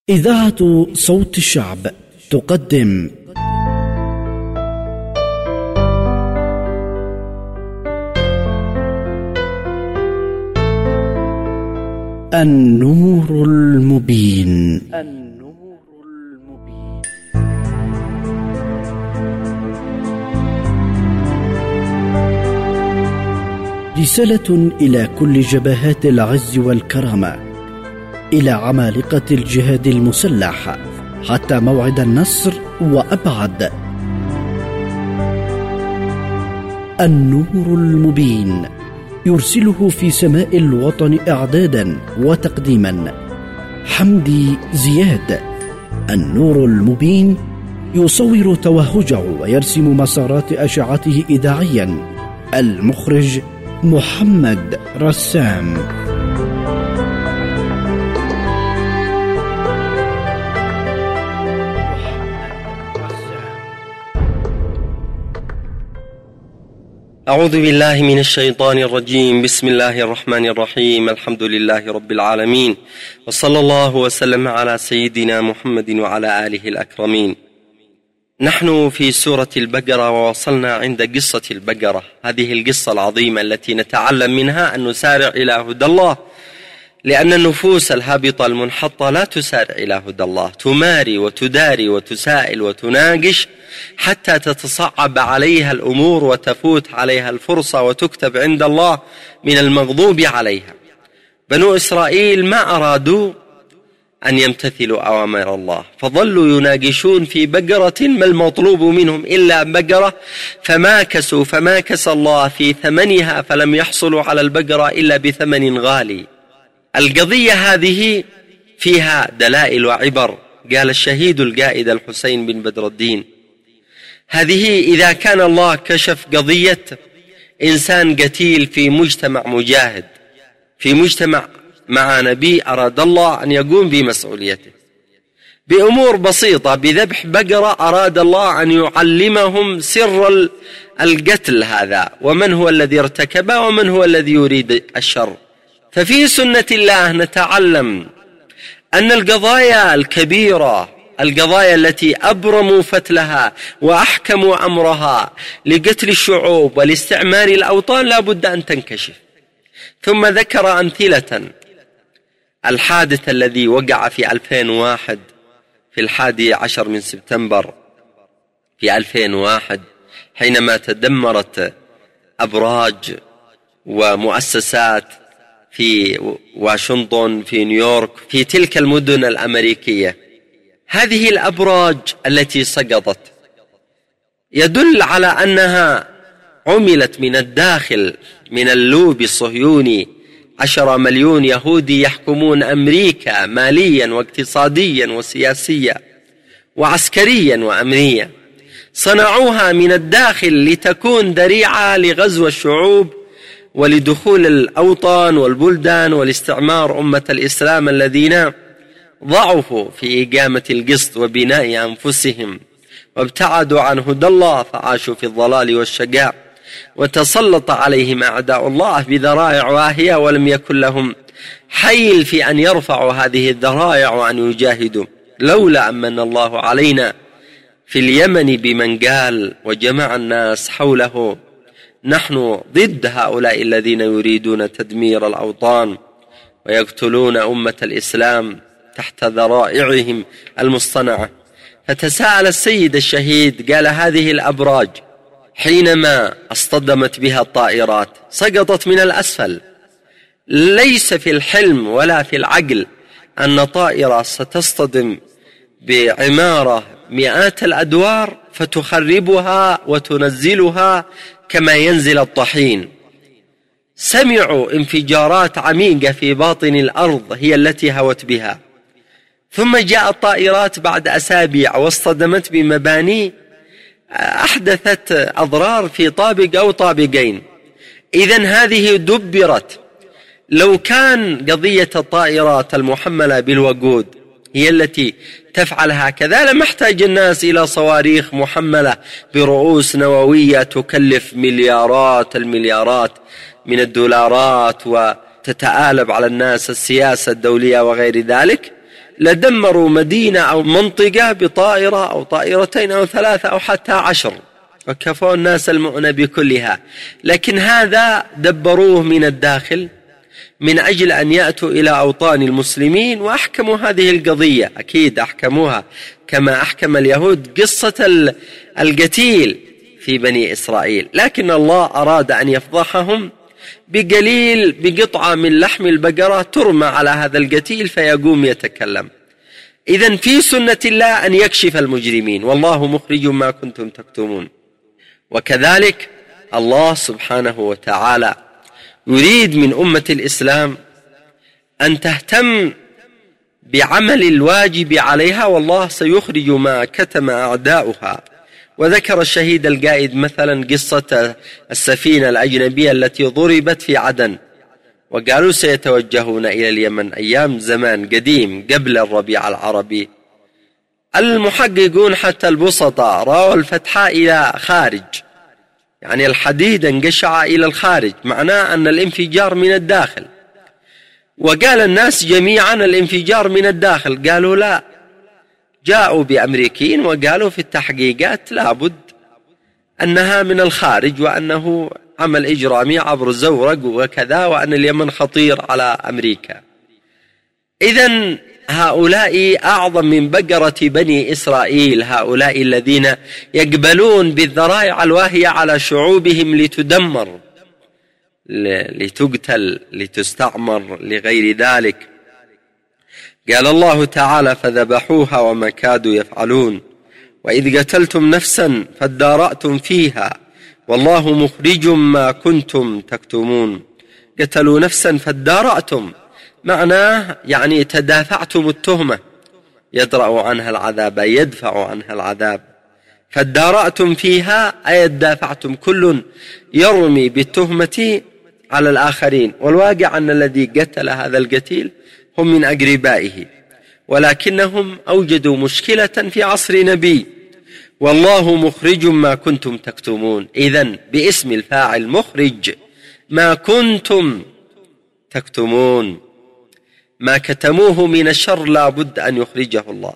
إذاعة صوت الشعب تقدم النور المبين. رسالة إلى كل جبهات العز والكرامة، إلى عمالقة الجهاد المسلح حتى موعد النصر وأبعد. النور المبين يرسله في سماء الوطن إعدادا وتقديما حمدي زياد. النور المبين يصور توهجه ويرسم مسارات أشعته إذاعيا. المخرج محمد رسام. أعوذ بالله من الشيطان الرجيم. بسم الله الرحمن الرحيم. الحمد لله رب العالمين، وصلى الله وسلم على سيدنا محمد وعلى آله الأكرمين. نحن في سورة البقرة ووصلنا عند قصة البقرة، هذه القصة العظيمة التي نتعلم منها أن نسارع إلى هدى الله، لأن النفوس الهابطة المنحطة لا تسارع إلى هدى الله، تماري وتداري وتسائل وتناقش حتى تتصعب عليها الأمور وتفوت عليها الفرصة وتكتب عند الله من المغضوب عليها. بنو إسرائيل ما أرادوا أن يمتثلوا أوامر الله، فظلوا يناقشون في بقرة ما المطلوب منهم إلا بقرة، فماكس الله في ثمنها، فلم يحصلوا على البقرة إلا بثمن غالي. القضية هذه فيها دلائل وعبر. قال الشهيد القائد الحسين بن بدر الدين: هذه إذا كان الله كشف قضية إنسان قتيل في مجتمع مجاهد، في مجتمع مع نبي أراد الله أن يقوم بمسؤوليته بأمور بسيطة، بذبح بقرة أراد الله أن يعلمهم سر القتل هذا، ومن هو الذي ارتكبه ومن هو الذي يريد الشر. ففي سنة الله نتعلم أن القضايا الكبيرة، القضايا التي أبرموا فتلها وأحكموا أمرها لقتل الشعوب ولاستعمار الأوطان، لا بد أن تنكشف. ثم ذكر أمثلة. الحادث الذي وقع في 2001 في 11 من سبتمبر في 2001، حينما تدمرت أبراج ومؤسسات في واشنطن، في نيويورك، في تلك المدن الأمريكية. هذه الأبراج التي سقطت يدل على أنها عملت من الداخل، من اللوبي الصهيوني. 10 مليون يهودي يحكمون أمريكا ماليا واقتصاديا وسياسيا وعسكريا وأمنيا، صنعوها من الداخل لتكون ذريعة لغزو الشعوب ولدخول الأوطان والبلدان والاستعمار أمة الإسلام الذين ضعفوا في إقامة القسط وبناء أنفسهم، وابتعدوا عن هدى الله فعاشوا في الضلال والشقاء، وتسلط عليهم أعداء الله بذرائع واهية، ولم يكن لهم حيل في أن يرفعوا هذه الذرائع وأن يجاهدوا. لولا أمن الله علينا في اليمن بمن قال وجمع الناس حوله: نحن ضد هؤلاء الذين يريدون تدمير الأوطان ويقتلون أمة الإسلام تحت ذرائعهم المصطنعة. فتساءل السيد الشهيد قال: هذه الأبراج حينما اصطدمت بها الطائرات سقطت من الأسفل. ليس في الحلم ولا في العقل أن طائرة ستصطدم بعمارة مئات الأدوار فتخربها وتنزلها كما ينزل الطحين. سمعوا انفجارات عميقة في باطن الأرض هي التي هوت بها، ثم جاءت طائرات بعد أسابيع واصطدمت بمباني أحدثت أضرار في طابق أو طابقين. إذن هذه دبرت. لو كان قضية الطائرات المحملة بالوقود هي التي تفعل هكذا، لما احتاج الناس إلى صواريخ محملة برؤوس نووية تكلف مليارات المليارات من الدولارات وتتآلب على الناس السياسة الدولية وغير ذلك. لدمروا مدينة أو منطقة بطائرة أو طائرتين أو 3 أو حتى 10، وكفوا الناس المؤنة بكلها. لكن هذا دبروه من الداخل من أجل أن يأتوا إلى أوطان المسلمين وأحكموا هذه القضية. أكيد أحكموها كما أحكم اليهود قصة القتيل في بني إسرائيل، لكن الله أراد أن يفضحهم بقطعة من لحم البقرة ترمى على هذا القتيل فيقوم يتكلم. إذن في سنة الله أن يكشف المجرمين، والله مخرج ما كنتم تكتمون. وكذلك الله سبحانه وتعالى يريد من أمة الإسلام أن تهتم بعمل الواجب عليها، والله سيخرج ما كتم أعداؤها. وذكر الشهيد القائد مثلا قصة السفينة الأجنبية التي ضربت في عدن، وقالوا سيتوجهون إلى اليمن أيام زمان قديم قبل الربيع العربي. المحققون حتى البسطاء رأوا الفتحة إلى خارج، يعني الحديد انقشع إلى الخارج، معناه أن الانفجار من الداخل. وقال الناس جميعا الانفجار من الداخل، قالوا لا، جاءوا بأمريكيين وقالوا في التحقيقات لابد أنها من الخارج، وأنه عمل إجرامي عبر الزورق وكذا، وأن اليمن خطير على أمريكا. إذن هؤلاء أعظم من بقرة بني إسرائيل، هؤلاء الذين يقبلون بالذرائع الواهية على شعوبهم لتدمر، لتقتل، لتستعمر، لغير ذلك. قال الله تعالى فذبحوها وما كادوا يفعلون وإذ قتلتم نفسا فادارأتم فيها والله مخرج ما كنتم تكتمون. قتلوا نفسا فادارأتم، معناه يعني تدافعتم التهمة، يدرأ عنها العذاب، يدفع عنها العذاب. فادارأتم فيها أي دافعتم، كل يرمي بالتهمة على الآخرين. والواقع أن الذي قتل هذا القتيل هم من أقربائه، ولكنهم أوجدوا مشكلة في عصر نبي، والله مخرج ما كنتم تكتمون. إذن باسم الفاعل مخرج ما كنتم تكتمون، ما كتموه من الشر لا بد أن يخرجه الله.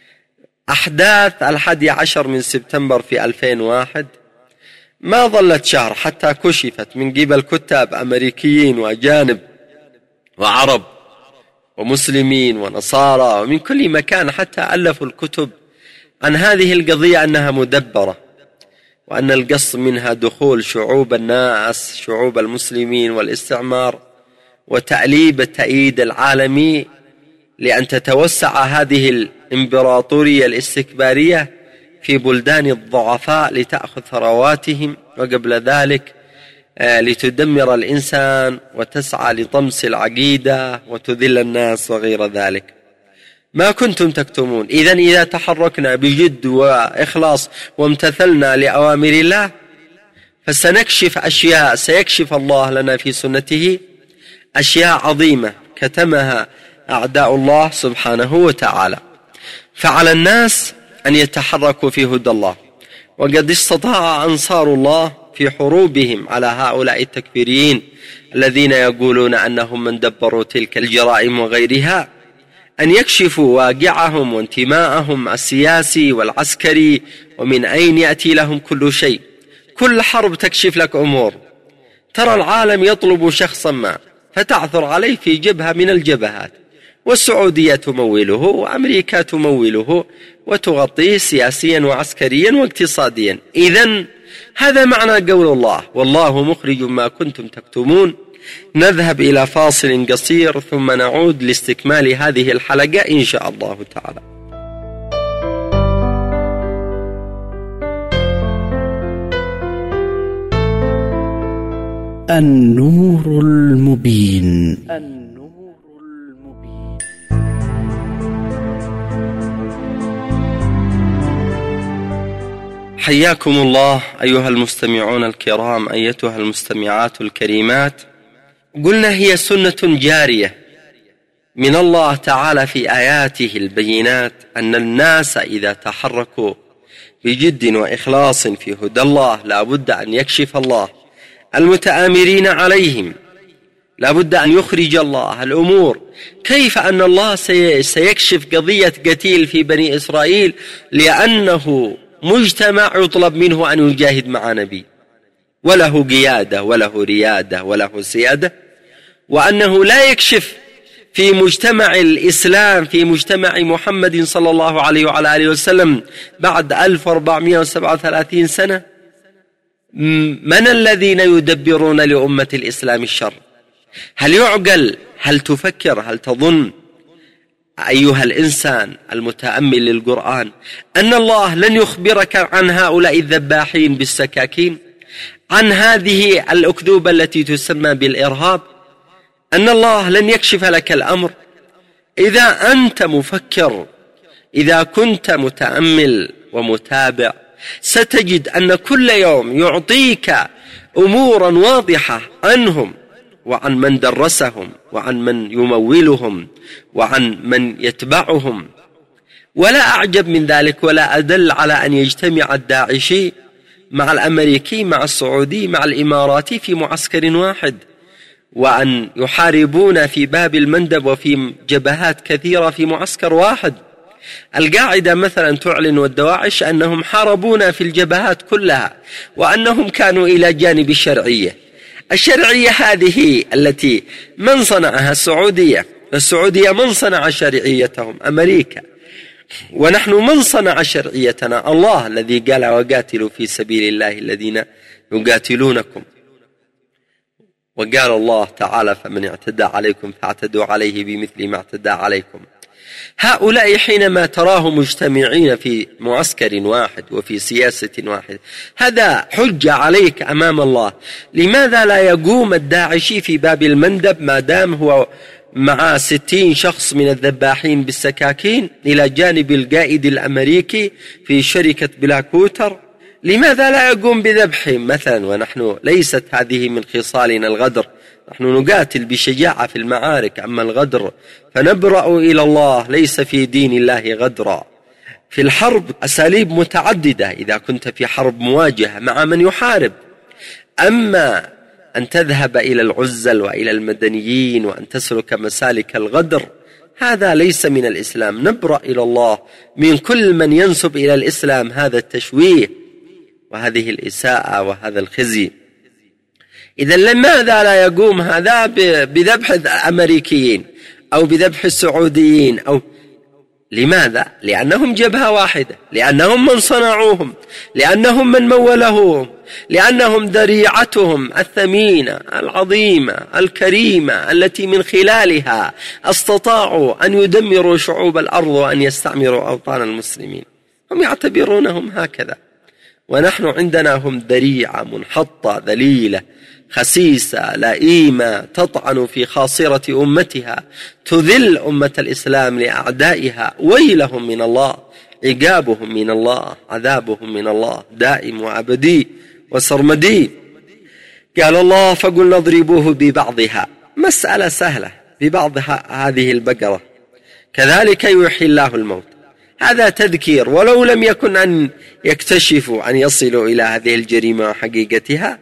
أحداث 11 من سبتمبر في 2001 ما ظلت شهر حتى كشفت من قبل كتاب أمريكيين وأجانب وعرب ومسلمين ونصارى ومن كل مكان، حتى ألفوا الكتب عن هذه القضية أنها مدبرة، وأن القصد منها دخول شعوب الناس، شعوب المسلمين، والاستعمار وتأليب التأييد العالمي لأن تتوسع هذه الإمبراطورية الاستكبارية في بلدان الضعفاء لتأخذ ثرواتهم، وقبل ذلك لتدمر الإنسان وتسعى لطمس العقيدة وتذل الناس وغير ذلك. ما كنتم تكتمون. إذن إذا تحركنا بجد وإخلاص وامتثلنا لأوامر الله فسنكشف أشياء، سيكشف الله لنا في سنته أشياء عظيمة كتمها أعداء الله سبحانه وتعالى. فعلى الناس أن يتحركوا في هدى الله، وقد استطاع أنصار الله في حروبهم على هؤلاء التكفيريين الذين يقولون أنهم من دبروا تلك الجرائم وغيرها أن يكشفوا واقعهم وانتماءهم السياسي والعسكري، ومن أين يأتي لهم كل شيء. كل حرب تكشف لك أمور. ترى العالم يطلب شخصا ما فتعثر عليه في جبهة من الجبهات، والسعودية تموله وأمريكا تموله وتغطيه سياسيا وعسكريا واقتصاديا. إذن هذا معنى قول الله والله مخرج ما كنتم تكتمون. نذهب إلى فاصل قصير ثم نعود لاستكمال هذه الحلقة إن شاء الله تعالى. النور المبين. حياكم الله أيها المستمعون الكرام، أيتها المستمعات الكريمات. قلنا هي سنة جارية من الله تعالى في آياته البينات أن الناس إذا تحركوا بجد وإخلاص في هدى الله لا بد أن يكشف الله المتآمرين عليهم لا بد أن يخرج الله الأمور. كيف أن الله سيكشف قضية قتيل في بني إسرائيل لأنه مجتمع يطلب منه أن يجاهد مع نبي وله قيادة وله ريادة وله سيادة، وأنه لا يكشف في مجتمع الإسلام في مجتمع محمد صلى الله عليه وعلى آله وسلم بعد 1437 سنة من الذين يدبرون لأمة الإسلام الشر؟ هل يعقل؟ هل تفكر؟ هل تظن أيها الإنسان المتأمل للقرآن أن الله لن يخبرك عن هؤلاء الذباحين بالسكاكين، عن هذه الأكذوبة التي تسمى بالإرهاب؟ أن الله لن يكشف لك الأمر؟ إذا أنت مفكر، إذا كنت متأمل ومتابع، ستجد أن كل يوم يعطيك أمورا واضحة عنهم وعن من درسهم وعن من يمولهم وعن من يتبعهم. ولا أعجب من ذلك ولا أدل على أن يجتمع الداعشي مع الأمريكي مع السعودي مع الإماراتي في معسكر واحد، وأن يحاربون في باب المندب وفي جبهات كثيرة في معسكر واحد. القاعدة مثلا تعلن والدواعش أنهم حاربونا في الجبهات كلها وأنهم كانوا إلى جانب الشرعية. الشرعية هذه التي من صنعها؟ السعودية من صنع شرعيتهم؟ أمريكا. ونحن من صنع شرعيتنا؟ الله الذي قال وقاتلوا في سبيل الله الذين يقاتلونكم. وقال الله تعالى فمن اعتدى عليكم فاعتدوا عليه بمثل ما اعتدى عليكم. هؤلاء حينما تراهم مجتمعين في معسكر واحد وفي سياسة واحدة، هذا حجة عليك أمام الله. لماذا لا يقوم الداعشي في باب المندب ما دام هو مع 60 شخص من الذباحين بالسكاكين إلى جانب القائد الأمريكي في شركة بلاكوتر؟ لماذا لا يقوم بذبحهم مثلا؟ ونحن ليست هذه من خصالنا الغدر، نحن نقاتل بشجاعة في المعارك. أما الغدر فنبرأ إلى الله، ليس في دين الله غدرا. في الحرب أساليب متعددة إذا كنت في حرب مواجهة مع من يحارب. أما أن تذهب إلى العزل وإلى المدنيين وأن تسلك مسالك الغدر، هذا ليس من الإسلام. نبرأ إلى الله من كل من ينسب إلى الإسلام هذا التشويه وهذه الإساءة وهذا الخزي. إذا لماذا لا يقوم هذا بذبح الأمريكيين أو بذبح السعوديين لماذا؟ لأنهم جبهة واحدة، لأنهم من صنعوهم، لأنهم من مولهم، لأنهم ذريعتهم الثمينة العظيمة الكريمة التي من خلالها استطاعوا أن يدمروا شعوب الأرض وأن يستعمروا أوطان المسلمين. هم يعتبرونهم هكذا، ونحن عندنا هم ذريعة منحطة ذليلة خسيسة لئيمة تطعن في خاصرة أمتها، تذل أمة الإسلام لأعدائها. ويلهم من الله، عقابهم من الله، عذابهم من الله دائم وأبدي وسرمدي. قال الله فقلنا اضربوه ببعضها، مسألة سهلة، ببعض هذه البقرة كذلك يحيي الله الموت. هذا تذكير، ولو لم يكن أن يكتشفوا أن يصلوا إلى هذه الجريمة وحقيقتها،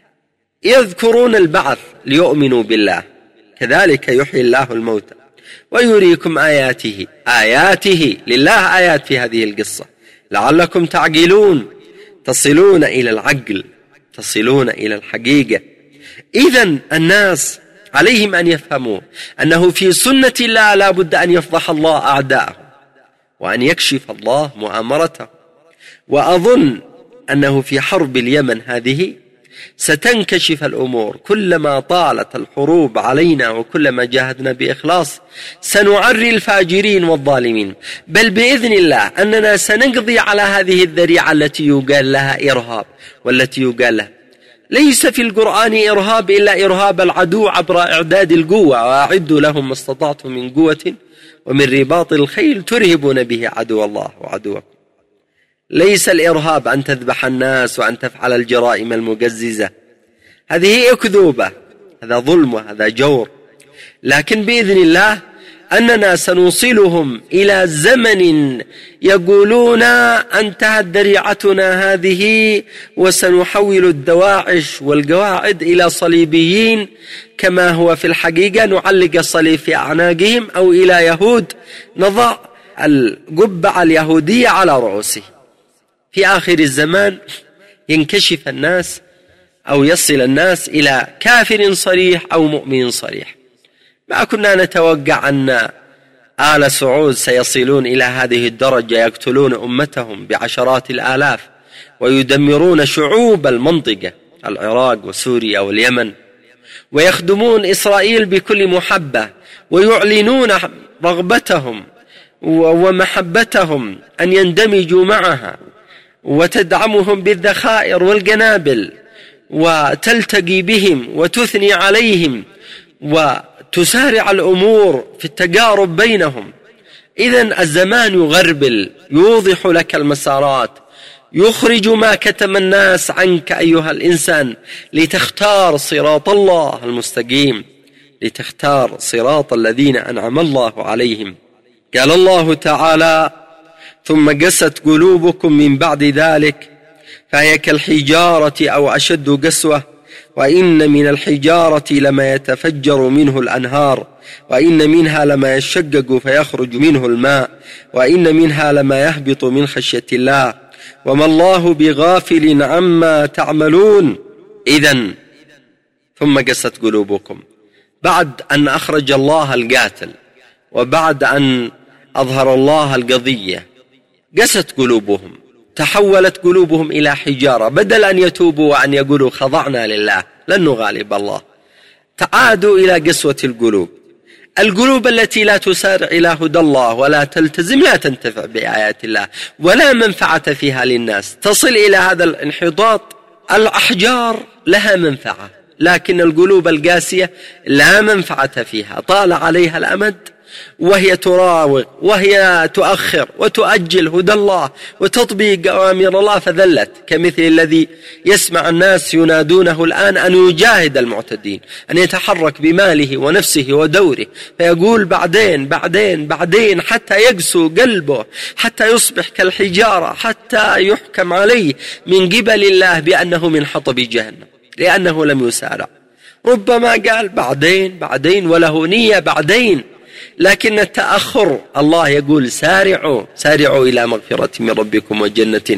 يذكرون البعث ليؤمنوا بالله. كذلك يحيي الله الموتى ويريكم آياته لله آيات في هذه القصة لعلكم تعقلون، تصلون إلى العقل، تصلون إلى الحقيقة. إذن الناس عليهم أن يفهموا أنه في سنة الله لا بد أن يفضح الله أعداءه وأن يكشف الله مؤامرته. وأظن أنه في حرب اليمن هذه ستنكشف الأمور. كلما طالت الحروب علينا وكلما جاهدنا بإخلاص سنعري الفاجرين والظالمين، بل بإذن الله أننا سنقضي على هذه الذريعة التي يقال لها إرهاب، والتي يقال لها ليس في القرآن إرهاب إلا إرهاب العدو عبر إعداد القوة، وأعدوا لهم ما استطعتم من قوة ومن رباط الخيل ترهبون به عدو الله وعدوكم. ليس الإرهاب أن تذبح الناس وأن تفعل الجرائم المقززة، هذه أكذوبة، هذا ظلم وهذا جور. لكن بإذن الله أننا سنوصلهم إلى زمن يقولون انتهت ذريعتنا هذه وسنحول الدواعش والقواعد إلى صليبيين، كما هو في الحقيقة نعلق الصليب في أعناقهم، أو إلى يهود نضع القبعة اليهودية على رؤوسه. في آخر الزمان ينكشف الناس أو يصل الناس إلى كافر صريح أو مؤمن صريح. ما كنا نتوقع أن آل سعود سيصلون إلى هذه الدرجة، يقتلون أمتهم بعشرات الآلاف ويدمرون شعوب المنطقة، العراق وسوريا واليمن، ويخدمون إسرائيل بكل محبة، ويعلنون رغبتهم ومحبتهم أن يندمجوا معها، وتدعمهم بالذخائر والقنابل، وتلتقي بهم وتثني عليهم، وتسارع الأمور في التقارب بينهم. إذن الزمان يغربل، يوضح لك المسارات، يخرج ما كتم الناس عنك أيها الإنسان لتختار صراط الله المستقيم، لتختار صراط الذين أنعم الله عليهم. قال الله تعالى: ثم قست قلوبكم من بعد ذلك فهي كالحجارة أو أشد قسوة، وإن من الحجارة لما يتفجر منه الأنهار، وإن منها لما يشقق فيخرج منه الماء، وإن منها لما يهبط من خشية الله، وما الله بغافل عما تعملون. إذن ثم قست قلوبكم، بعد أن أخرج الله القاتل وبعد أن أظهر الله القضية، قست قلوبهم، تحولت قلوبهم إلى حجارة. بدل أن يتوبوا وأن يقولوا خضعنا لله لن نغالب الله، تعادوا إلى قسوة القلوب التي لا تسارع إلى هدى الله ولا تلتزم، لا تنتفع بآيات الله ولا منفعة فيها للناس، تصل إلى هذا الانحطاط. الأحجار لها منفعة، لكن القلوب القاسية لا منفعة فيها، طال عليها الأمد وهي تراوغ وهي تؤخر وتؤجل هدى الله وتطبيق أوامر الله، فذلت كمثل الذي يسمع الناس ينادونه الآن أن يجاهد المعتدين، أن يتحرك بماله ونفسه ودوره، فيقول بعدين بعدين بعدين، حتى يقسو قلبه، حتى يصبح كالحجارة، حتى يحكم عليه من قبل الله بأنه من حطب جهنم، لأنه لم يسارع. ربما قال بعدين بعدين وله نية بعدين، لكن التأخر الله يقول سارعوا إلى مغفرة من ربكم وجنة.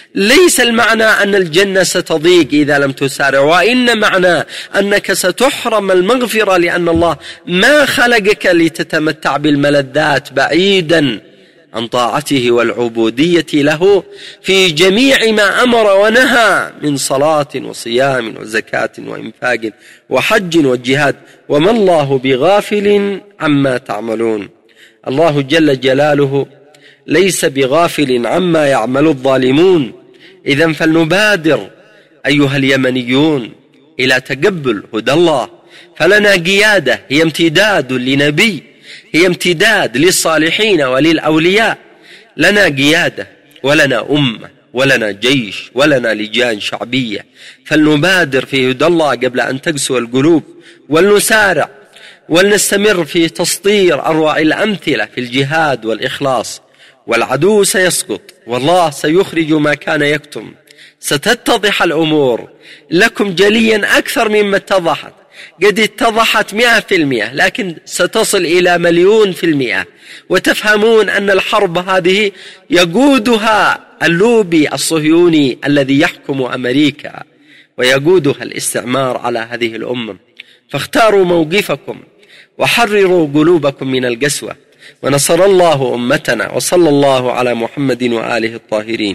ليس المعنى أن الجنة ستضيق إذا لم تسارع، وإن معنى أنك ستحرم المغفرة، لأن الله ما خلقك لتتمتع بالملذات بعيدا عن طاعته والعبودية له في جميع ما أمر ونهى من صلاة وصيام وزكاة وإنفاق وحج والجهاد، وما الله بغافل عما تعملون. الله جل جلاله ليس بغافل عما يعمل الظالمون. إذن فلنبادر أيها اليمنيون إلى تقبل هدى الله، فلنا قيادة هي امتداد لنبي، هي امتداد للصالحين وللأولياء. لنا قيادة ولنا أمة ولنا جيش ولنا لجان شعبية، فلنبادر في هدى الله قبل أن تقسو القلوب، ولنسارع ولنستمر في تسطير أروع الأمثلة في الجهاد والإخلاص. والعدو سيسقط والله سيخرج ما كان يكتم، ستتضح الأمور لكم جليا أكثر مما اتضحت. قد اتضحت 100%، لكن ستصل إلى 1,000,000%، وتفهمون أن الحرب هذه يقودها اللوبي الصهيوني الذي يحكم أمريكا، ويقودها الاستعمار على هذه الأمة. فاختاروا موقفكم وحرروا قلوبكم من القسوة، ونصر الله أمتنا، وصلى الله على محمد وآله الطاهرين.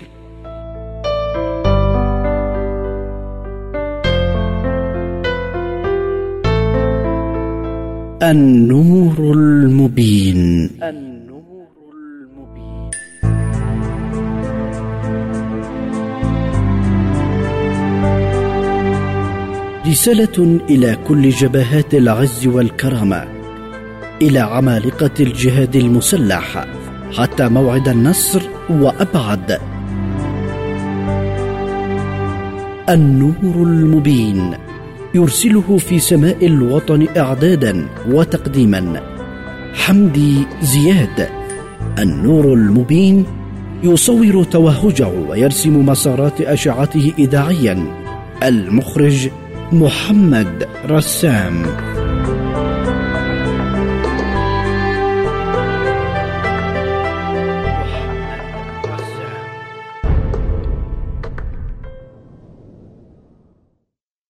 النور المبين. رسالة إلى كل جبهات العز والكرامة، إلى عمالقة الجهاد المسلح حتى موعد النصر وأبعد. النور المبين يرسله في سماء الوطن إعدادا وتقديما حمدي زياد. النور المبين يصور توهجه ويرسم مسارات أشعته إذاعيا. المخرج محمد رسام.